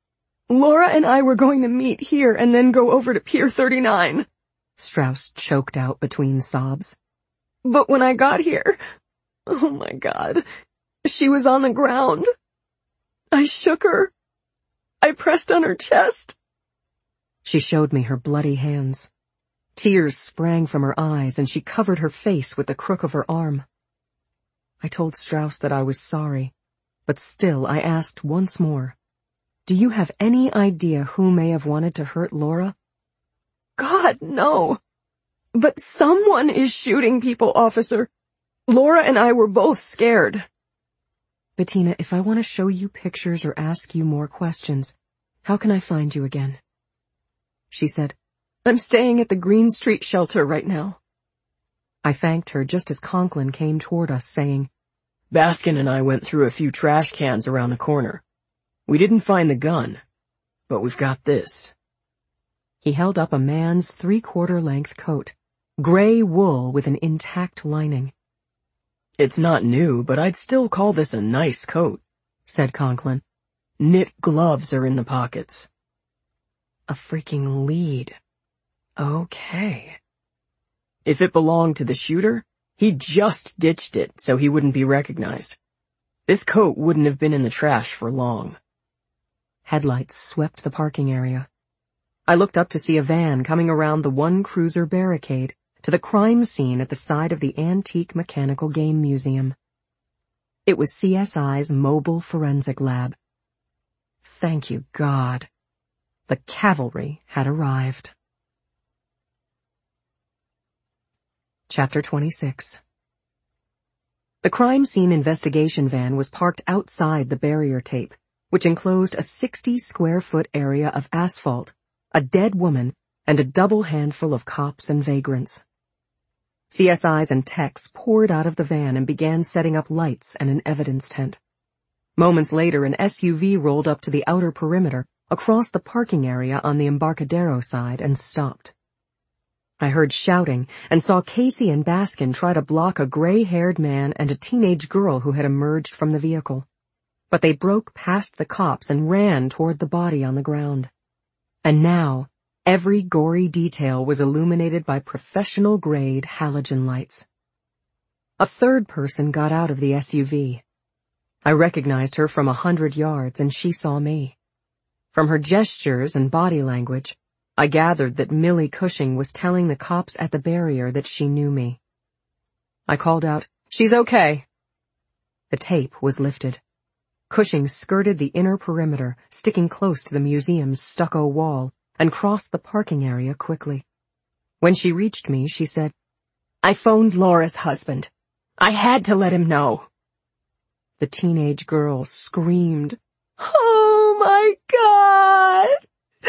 Laura and I were going to meet here and then go over to Pier 39. Strauss choked out between sobs. But when I got here, oh my God, she was on the ground. I shook her. I pressed on her chest. She showed me her bloody hands. Tears sprang from her eyes and she covered her face with the crook of her arm. I told Strauss that I was sorry, but still I asked once more, do you have any idea who may have wanted to hurt Laura? God, no. But someone is shooting people, officer. Laura and I were both scared. Bettina, if I want to show you pictures or ask you more questions, how can I find you again? She said, I'm staying at the Green Street shelter right now. I thanked her just as Conklin came toward us, saying, Baskin and I went through a few trash cans around the corner. We didn't find the gun, but we've got this. He held up a man's 3/4 length coat, gray wool with an intact lining. It's not new, but I'd still call this a nice coat, said Conklin. Knit gloves are in the pockets. A freaking lead. Okay. If it belonged to the shooter, he just ditched it so he wouldn't be recognized. This coat wouldn't have been in the trash for long. Headlights swept the parking area. I looked up to see a van coming around the one cruiser barricade to the crime scene at the side of the Antique Mechanical Game Museum. It was CSI's mobile forensic lab. Thank you, God. The cavalry had arrived. Chapter 26. The crime scene investigation van was parked outside the barrier tape, which enclosed a 60-square-foot area of asphalt, a dead woman, and a double handful of cops and vagrants. CSIs and techs poured out of the van and began setting up lights and an evidence tent. Moments later, an SUV rolled up to the outer perimeter across the parking area on the Embarcadero side and stopped. I heard shouting and saw Casey and Baskin try to block a gray-haired man and a teenage girl who had emerged from the vehicle. But they broke past the cops and ran toward the body on the ground. And now, every gory detail was illuminated by professional-grade halogen lights. A third person got out of the SUV. I recognized her from 100 yards, and she saw me. From her gestures and body language, I gathered that Millie Cushing was telling the cops at the barrier that she knew me. I called out, "She's okay." The tape was lifted. Cushing skirted the inner perimeter, sticking close to the museum's stucco wall, and crossed the parking area quickly. When she reached me, she said, "I phoned Laura's husband. I had to let him know." The teenage girl screamed, "Oh my God!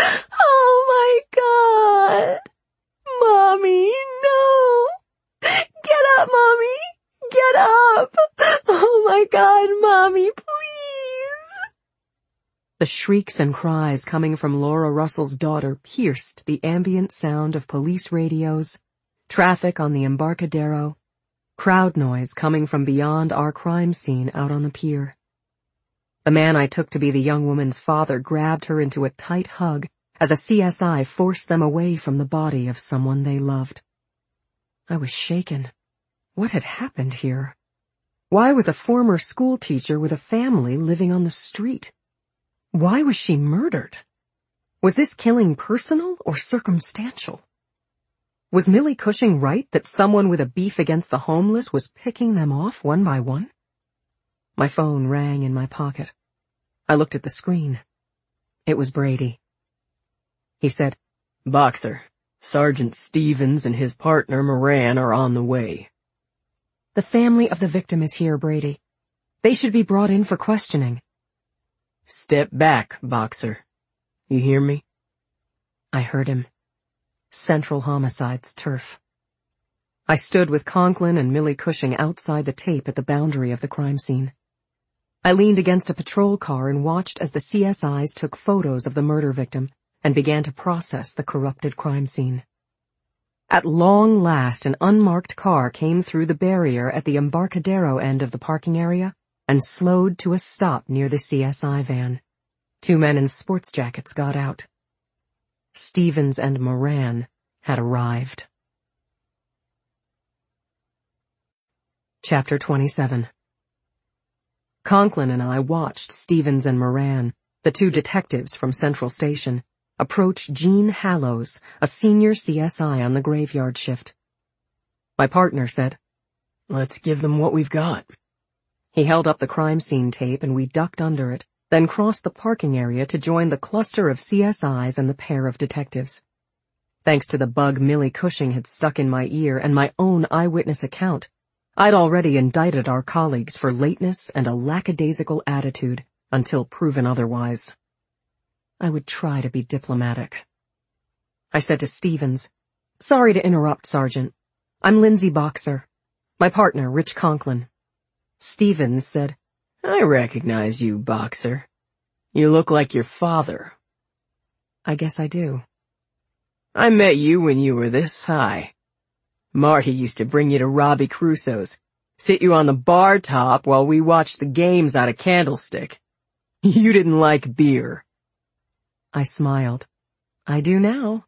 Oh my God! Mommy, no! Get up, Mommy! Get up! Oh my God, Mommy, please!" The shrieks and cries coming from Laura Russell's daughter pierced the ambient sound of police radios, traffic on the Embarcadero, crowd noise coming from beyond our crime scene out on the pier. The man I took to be the young woman's father grabbed her into a tight hug as a CSI forced them away from the body of someone they loved. I was shaken. What had happened here? Why was a former school teacher with a family living on the street? Why was she murdered? Was this killing personal or circumstantial? Was Millie Cushing right that someone with a beef against the homeless was picking them off one by one? My phone rang in my pocket. I looked at the screen. It was Brady. He said, "Boxer, Sergeant Stevens and his partner Moran are on the way." "The family of the victim is here, Brady. They should be brought in for questioning." "Step back, Boxer. You hear me?" I heard him. Central Homicide's turf. I stood with Conklin and Millie Cushing outside the tape at the boundary of the crime scene. I leaned against a patrol car and watched as the CSIs took photos of the murder victim and began to process the corrupted crime scene. At long last, an unmarked car came through the barrier at the Embarcadero end of the parking area and slowed to a stop near the CSI van. Two men in sports jackets got out. Stevens and Moran had arrived. Chapter 27. Conklin and I watched Stevens and Moran, the two detectives from Central Station, approach Gene Hallows, a senior CSI on the graveyard shift. My partner said, "Let's give them what we've got." He held up the crime scene tape and we ducked under it, then crossed the parking area to join the cluster of CSIs and the pair of detectives. Thanks to the bug Millie Cushing had stuck in my ear and my own eyewitness account, I'd already indicted our colleagues for lateness and a lackadaisical attitude until proven otherwise. I would try to be diplomatic. I said to Stevens, "Sorry to interrupt, Sergeant. I'm Lindsay Boxer. My partner, Rich Conklin." Stevens said, "I recognize you, Boxer. You look like your father." "I guess I do." "I met you when you were this high. Marty used to bring you to Robbie Crusoe's, sit you on the bar top while we watched the games out of Candlestick. You didn't like beer." I smiled. "I do now."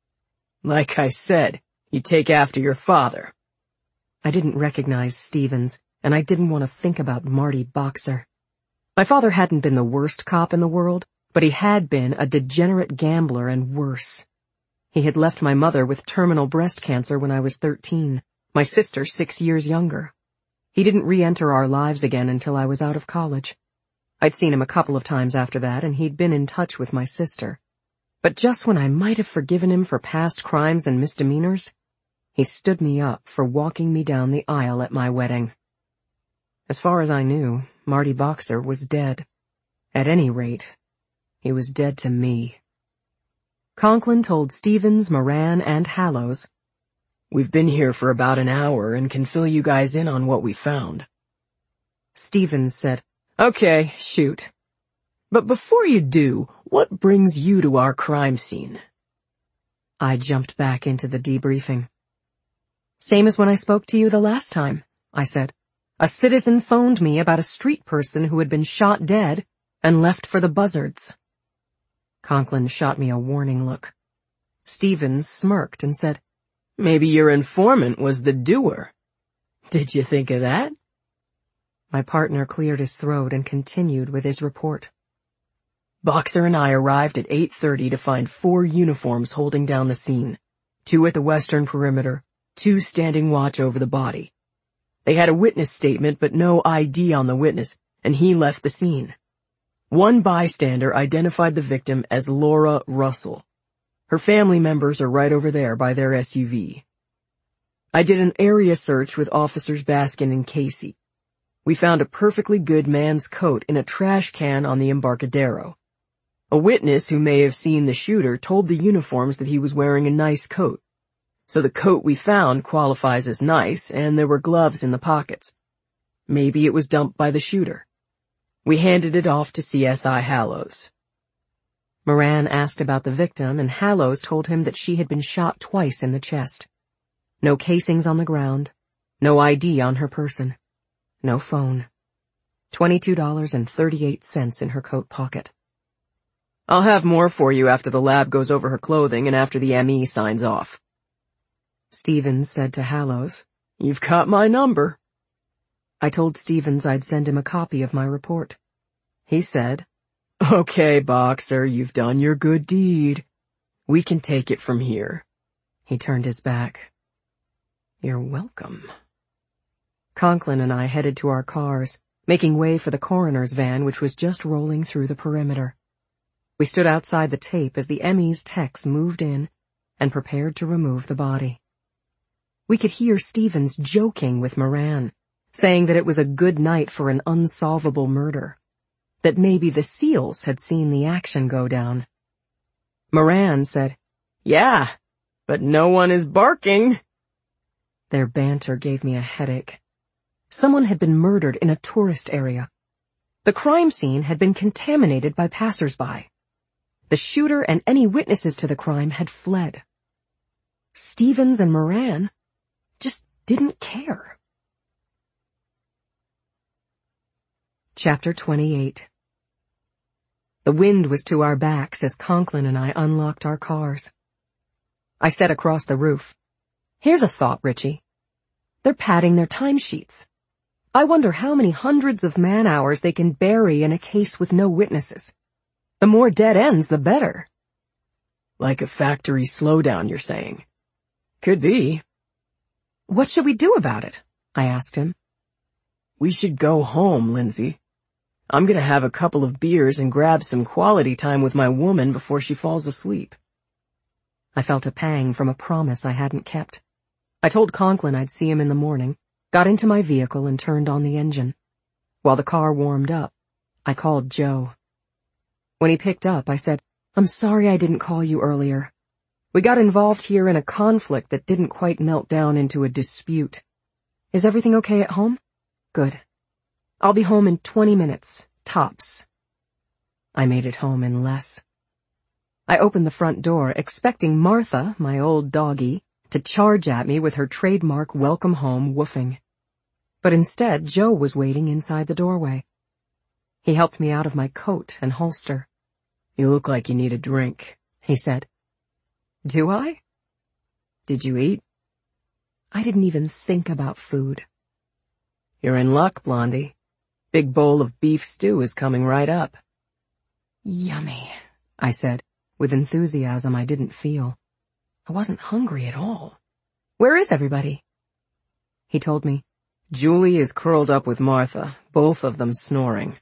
"Like I said, you take after your father." I didn't recognize Stevens, and I didn't want to think about Marty Boxer. My father hadn't been the worst cop in the world, but he had been a degenerate gambler and worse. He had left my mother with terminal breast cancer when I was 13, my sister 6 years younger. He didn't re-enter our lives again until I was out of college. I'd seen him a couple of times after that, and he'd been in touch with my sister. But just when I might have forgiven him for past crimes and misdemeanors, he stood me up for walking me down the aisle at my wedding. As far as I knew, Marty Boxer was dead. At any rate, he was dead to me. Conklin told Stevens, Moran, and Hallows, "We've been here for about an hour and can fill you guys in on what we found." Stevens said, "Okay, shoot. But before you do, what brings you to our crime scene?" I jumped back into the debriefing. "Same as when I spoke to you the last time," I said. "A citizen phoned me about a street person who had been shot dead and left for the buzzards." Conklin shot me a warning look. Stevens smirked and said, "Maybe your informant was the doer. Did you think of that?" My partner cleared his throat and continued with his report. "Boxer and I arrived at 8:30 to find 4 uniforms holding down the scene, 2 at the western perimeter, 2 standing watch over the body. They had a witness statement but no ID on the witness, and he left the scene. One bystander identified the victim as Laura Russell. Her family members are right over there by their SUV. I did an area search with Officers Baskin and Casey. We found a perfectly good man's coat in a trash can on the Embarcadero. A witness who may have seen the shooter told the uniforms that he was wearing a nice coat. So the coat we found qualifies as nice, and there were gloves in the pockets. Maybe it was dumped by the shooter. We handed it off to CSI Hallows." Moran asked about the victim, and Hallows told him that she had been shot twice in the chest. No casings on the ground, no ID on her person, no phone. $22.38 in her coat pocket. "I'll have more for you after the lab goes over her clothing and after the ME signs off." Stevens said to Hallows, "You've got my number." I told Stevens I'd send him a copy of my report. He said, "Okay, Boxer, you've done your good deed. We can take it from here." He turned his back. "You're welcome." Conklin and I headed to our cars, making way for the coroner's van which was just rolling through the perimeter. We stood outside the tape as the ME's techs moved in and prepared to remove the body. We could hear Stevens joking with Moran, saying that it was a good night for an unsolvable murder, that maybe the SEALs had seen the action go down. Moran said, "Yeah, but no one is barking." Their banter gave me a headache. Someone had been murdered in a tourist area. The crime scene had been contaminated by passers-by. The shooter and any witnesses to the crime had fled. Stevens and Moran just didn't care. Chapter 28. The wind was to our backs as Conklin and I unlocked our cars. I said across the roof, "Here's a thought, Richie. They're padding their timesheets. I wonder how many hundreds of man-hours they can bury in a case with no witnesses. The more dead ends, the better." Like a factory slowdown, you're saying? Could be. "What should we do about it?" I asked him. We should go home, Lindsay. I'm gonna have a couple of beers and grab some quality time with my woman before she falls asleep. I felt a pang from a promise I hadn't kept. I told Conklin I'd see him in the morning, got into my vehicle and turned on the engine. While the car warmed up, I called Joe. When he picked up, I said, "I'm sorry I didn't call you earlier. We got involved here in a conflict that didn't quite melt down into a dispute. Is everything okay at home? Good. I'll be home in 20 minutes, tops." I made it home in less. I opened the front door, expecting Martha, my old doggie, to charge at me with her trademark welcome home woofing. But instead, Joe was waiting inside the doorway. He helped me out of my coat and holster. You look like you need a drink, he said. Do I? Did you eat? I didn't even think about food. You're in luck, Blondie. Big bowl of beef stew is coming right up. Yummy, I said, with enthusiasm I didn't feel. I wasn't hungry at all. Where is everybody? He told me. Julie is curled up with Martha, both of them snoring.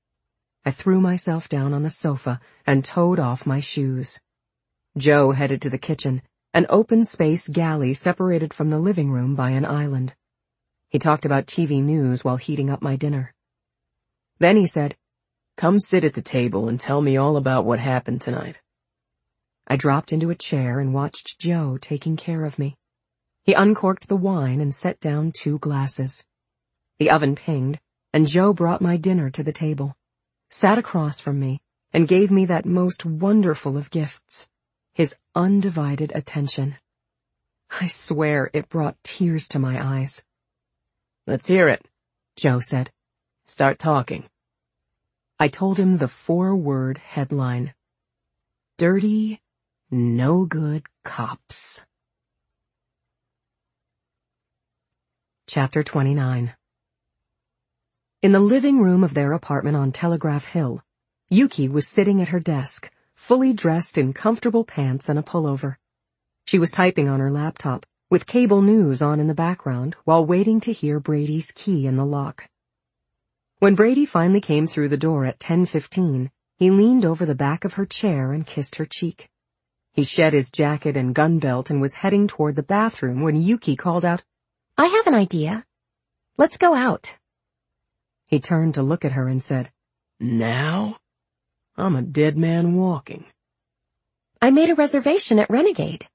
I threw myself down on the sofa and towed off my shoes. Joe headed to the kitchen, an open space galley separated from the living room by an island. He talked about TV news while heating up my dinner. Then he said, "Come sit at the table and tell me all about what happened tonight." I dropped into a chair and watched Joe taking care of me. He uncorked the wine and set down 2 glasses. The oven pinged, and Joe brought my dinner to the table, sat across from me, and gave me that most wonderful of gifts, his undivided attention. I swear it brought tears to my eyes. "Let's hear it," Joe said. "Start talking." I told him the 4-word headline. Dirty, no-good cops. Chapter 29. In the living room of their apartment on Telegraph Hill, Yuki was sitting at her desk, fully dressed in comfortable pants and a pullover. She was typing on her laptop, with cable news on in the background, while waiting to hear Brady's key in the lock. When Brady finally came through the door at 10:15, he leaned over the back of her chair and kissed her cheek. He shed his jacket and gun belt and was heading toward the bathroom when Yuki called out, "I have an idea. Let's go out." He turned to look at her and said, "Now? I'm a dead man walking." "I made a reservation at Renegade."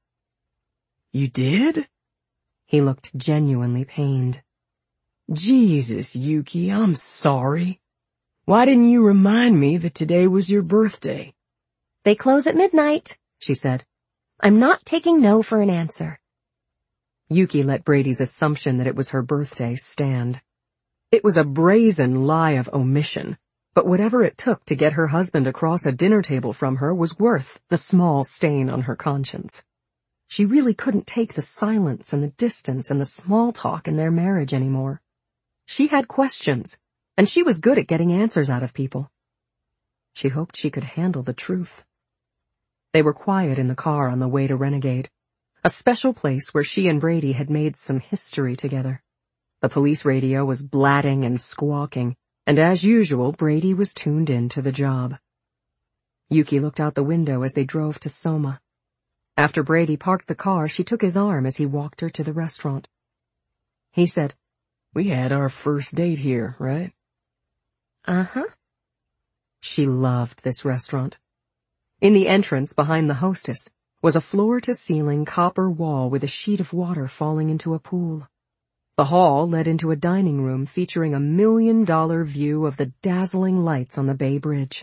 "You did?" He looked genuinely pained. "Jesus, Yuki, I'm sorry. Why didn't you remind me that today was your birthday?" "They close at midnight," she said. "I'm not taking no for an answer." Yuki let Brady's assumption that it was her birthday stand. It was a brazen lie of omission, but whatever it took to get her husband across a dinner table from her was worth the small stain on her conscience. She really couldn't take the silence and the distance and the small talk in their marriage anymore. She had questions, and she was good at getting answers out of people. She hoped she could handle the truth. They were quiet in the car on the way to Renegade, a special place where she and Brady had made some history together. The police radio was blatting and squawking, and as usual, Brady was tuned in to the job. Yuki looked out the window as they drove to Soma. After Brady parked the car, she took his arm as he walked her to the restaurant. He said, "We had our first date here, right?" "Uh-huh." She loved this restaurant. In the entrance, behind the hostess, was a floor-to-ceiling copper wall with a sheet of water falling into a pool. The hall led into a dining room featuring a $1 million view of the dazzling lights on the Bay Bridge.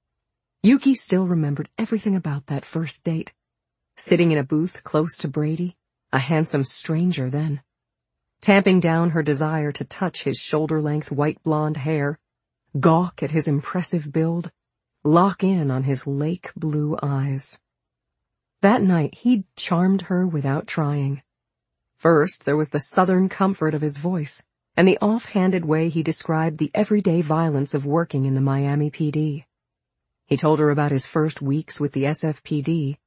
Yuki still remembered everything about that first date. Sitting in a booth close to Brady, a handsome stranger then. Tamping down her desire to touch his shoulder-length white blonde hair, gawk at his impressive build, lock in on his lake blue eyes. That night he'd charmed her without trying. First, there was the southern comfort of his voice, and the off-handed way he described the everyday violence of working in the Miami PD. He told her about his first weeks with the SFPD,